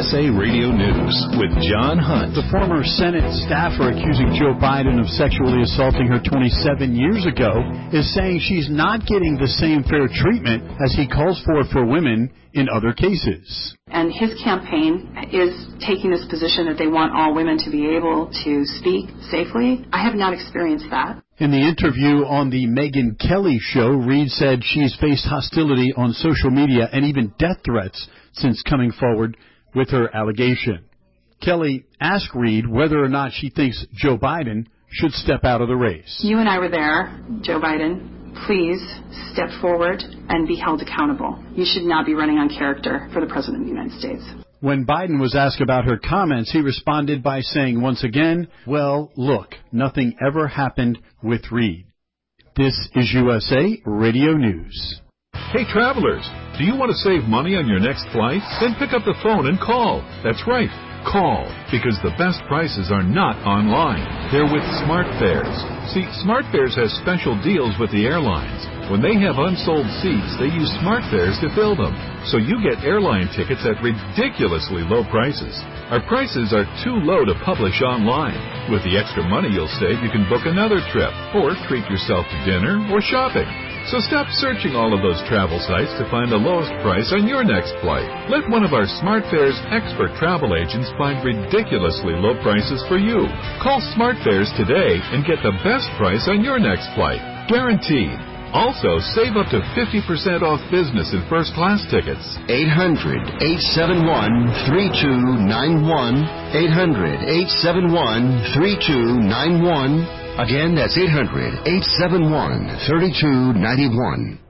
USA Radio News with John Hunt. The former Senate staffer accusing Joe Biden of sexually assaulting her 27 years ago is saying she's not getting the same fair treatment as he calls for women in other cases. And his campaign is taking this position that they want all women to be able to speak safely. I have not experienced that. In the interview on the Megyn Kelly show, Reed said she's faced hostility on social media and even death threats since coming forward with her allegation. Kelly asked Reed whether or not she thinks Joe Biden should step out of the race. You and I were there, Joe Biden. Please step forward and be held accountable. You should not be running on character for the President of the United States. When Biden was asked about her comments, he responded by saying once again, well, look, nothing ever happened with Reed. This is USA Radio News. Hey, travelers, do you want to save money on your next flight? Then pick up the phone and call. That's right, call, because the best prices are not online. They're with SmartFares. See, SmartFares has special deals with the airlines. When they have unsold seats, they use SmartFares to fill them. So you get airline tickets at ridiculously low prices. Our prices are too low to publish online. With the extra money you'll save, you can book another trip or treat yourself to dinner or shopping. So stop searching all of those travel sites to find the lowest price on your next flight. Let one of our SmartFares expert travel agents find ridiculously low prices for you. Call SmartFares today and get the best price on your next flight. Guaranteed. Also, save up to 50% off business and first-class tickets. 800-871-3291. 800-871-3291. Again, that's 800-871-3291.